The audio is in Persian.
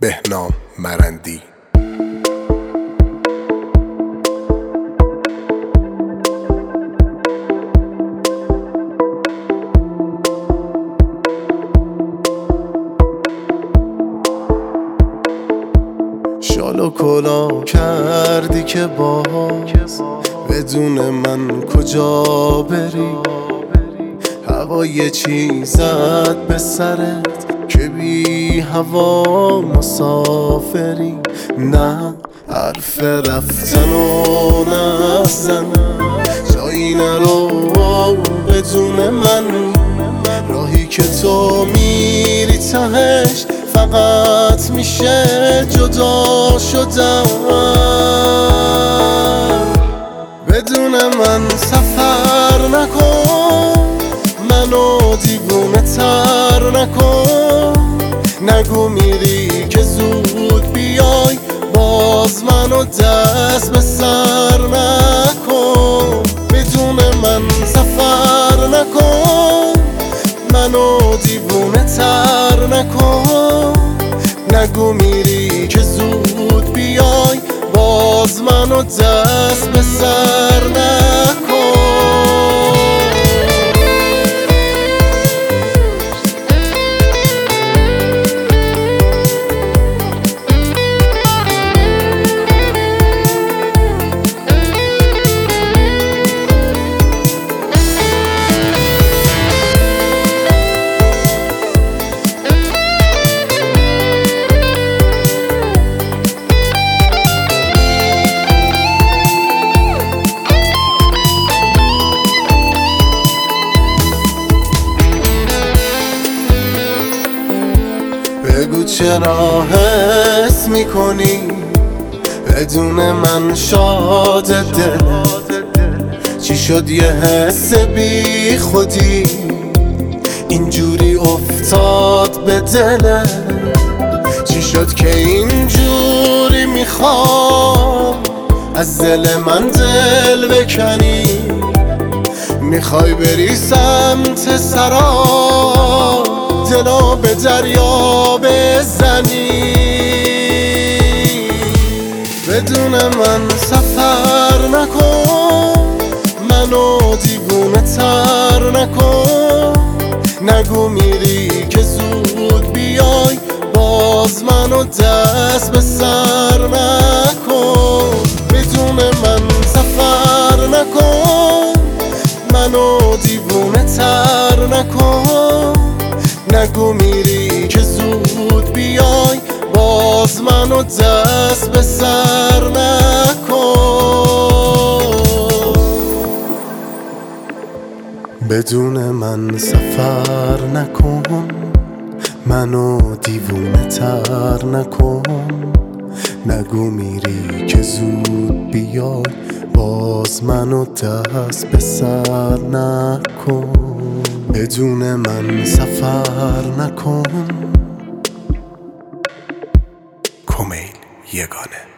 بهنام مرندی. شال و کلا کردی که باز بدون من کجا بری. هوا یه چیزت به سرت که بی هوا مسافری. نه حرف رفتن و نزن، جایی نرو بدون من. راهی که تو میری تهش فقط میشه جدا شدن. بدون من سفر نکن، منو دیوونه تر نکن. نگو میری که زود بیای، باز منو دست به سر نکن. بدون من سفر نکن، منو دیوونه تر نکن. نگو میری که زود بیای، باز منو دست به سر نکن. بگو چرا حس میکنی بدون من شاد دلت؟ چی شد یه حس بی خودی اینجوری افتاد به دلت؟ چی شد که اینجوری میخوای از دل من دل بکنی؟ میخوای بری سمت سرا، دلو به دریا بزنی. بدون من سفر نکن، منو دیوونه تر نکن. نگو میری که زود بیای، باز منو دست به سر نکن. بدون من سفر نکن، منو دیوونه تر نکن. نگو میری که زود بیای، باز منو دست به سر نکن. بدون من سفر نکن، منو دیوونه تر نکن. نگو میری که زود بیای، باز منو دست به سر نکن. بدون من سفر نکن. کمیل یگانه.